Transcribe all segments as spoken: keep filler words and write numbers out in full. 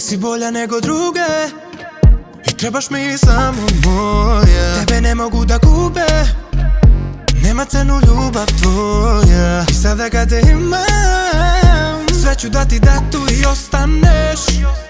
si bolja nego druge i trebaš mi samo moja. Tebe ne mogu da kupe, nema cenu ljubav tvoja. I sada kad te imam, sve ću dati da tu i ostaneš.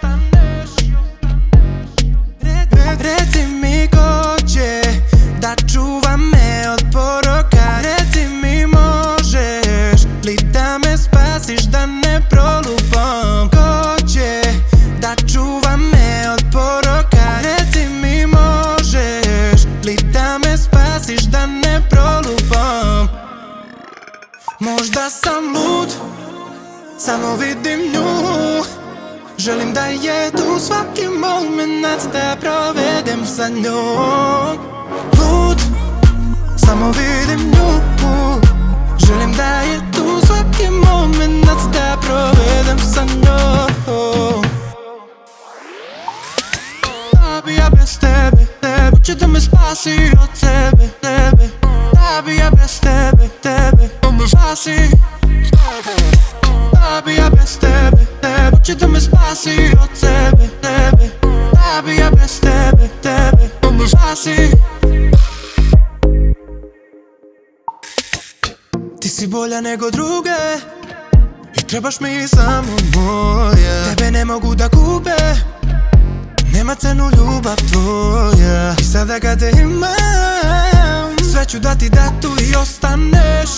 Reci mi ko će da čuva me od poroka. Reci mi možeš li da me spasiš da ne prolupam. Ko će da čuva me od poroka. Reci mi možeš li da me spasiš da ne prolupam. Možda sam lud, samo vidim nju. Želim da je tu svaki moment da provedem sa njom. Lud, samo vidim nju. Želim da je tu svaki moment da provedem sa njom. Da bi ja bez tebe, tebe će da me spasi od sebe, tebe. Da bi ja bez tebe, tebe da me spasi. Da bi ja bez tebe, tebe će da me spasi od sebe, tebe. Da bi ja bez tebe, tebe da me spasi. Ti si bolja nego druge i trebaš mi samo moja. Tebe ne mogu da kupe, nema cenu ljubav tvoja. I sada kad te imam, sve ću dati da tu i ostaneš.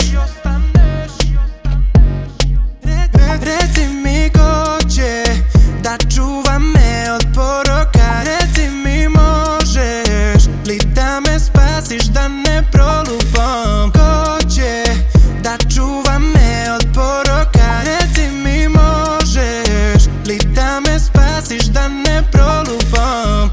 Reci mi ko će da čuva me od poroka. Reci mi možeš li da me spasiš da ne prolupam. Ko će da čuva me od poroka. Reci mi možeš li da me spasiš da ne prolupam.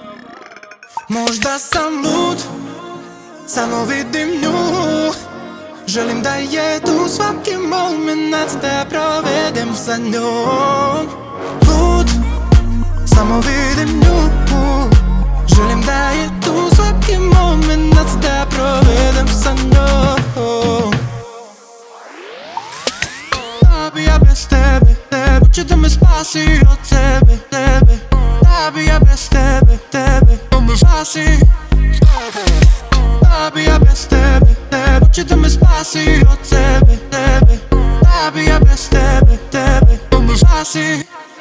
Možda sam lud, samo vidim nju. Želim da je tu svaki moment da provedem sa njom. Lud, samo vidim nju. Želim da je tu svaki moment da provedem sa njom. Da bi ja bez tebe, tebe će da me spasi od sebe, tebe. Da bi ja bez tebe, tebe da me spasi. Da bi ja bez tebe, tebe će da me spasi od sebe, tebe. Da bi ja bez tebe, tebe da me spasi.